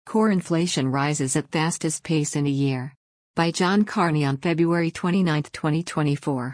Core inflation rises at fastest pace in a year. By John Carney on February 29, 2024.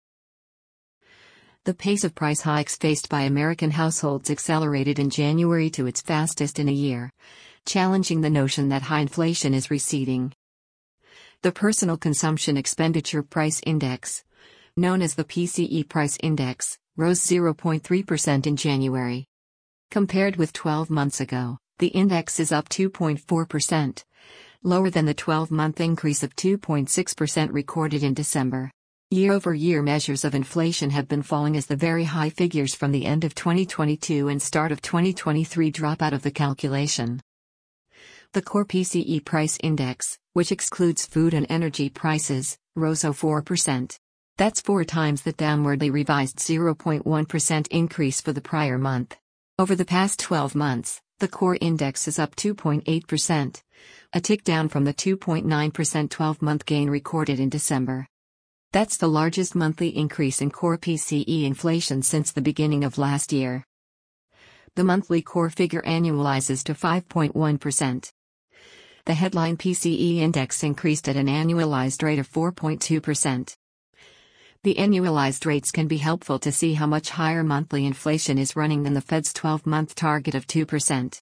The pace of price hikes faced by American households accelerated in January to its fastest in a year, challenging the notion that high inflation is receding. The Personal Consumption Expenditure Price Index, known as the PCE Price Index, rose 0.3% in January. Compared with 12 months ago, the index is up 2.4%, lower than the 12-month increase of 2.6% recorded in December. Year-over-year measures of inflation have been falling as the very high figures from the end of 2022 and start of 2023 drop out of the calculation. The core PCE price index, which excludes food and energy prices, rose 0.4%. That's 4 times the downwardly revised 0.1% increase for the prior month. Over the past 12 months, the core index is up 2.8%, a tick down from the 2.9% 12-month gain recorded in December. That's the largest monthly increase in core PCE inflation since the beginning of last year. The monthly core figure annualizes to 5.1%. The headline PCE index increased at an annualized rate of 4.2%. The annualized rates can be helpful to see how much higher monthly inflation is running than the Fed's 12-month target of 2%.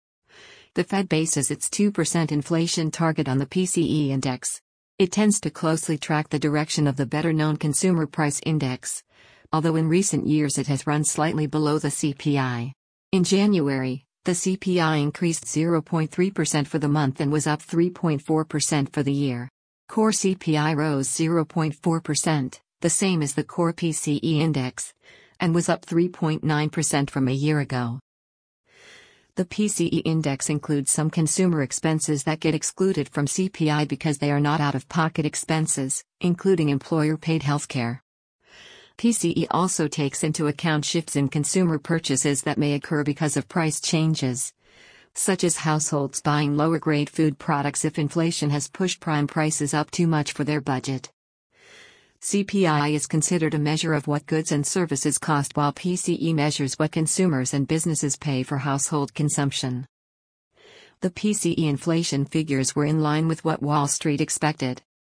The Fed bases its 2% inflation target on the PCE index. It tends to closely track the direction of the better-known Consumer Price Index, although in recent years it has run slightly below the CPI. In January, the CPI increased 0.3% for the month and was up 3.4% for the year. Core CPI rose 0.4%. The same as the core PCE index, and was up 3.9% from a year ago. The PCE index includes some consumer expenses that get excluded from CPI because they are not out-of-pocket expenses, including employer-paid healthcare. PCE also takes into account shifts in consumer purchases that may occur because of price changes, such as households buying lower-grade food products if inflation has pushed prime prices up too much for their budget. CPI is considered a measure of what goods and services cost, while PCE measures what consumers and businesses pay for household consumption. The PCE inflation figures were in line with what Wall Street expected.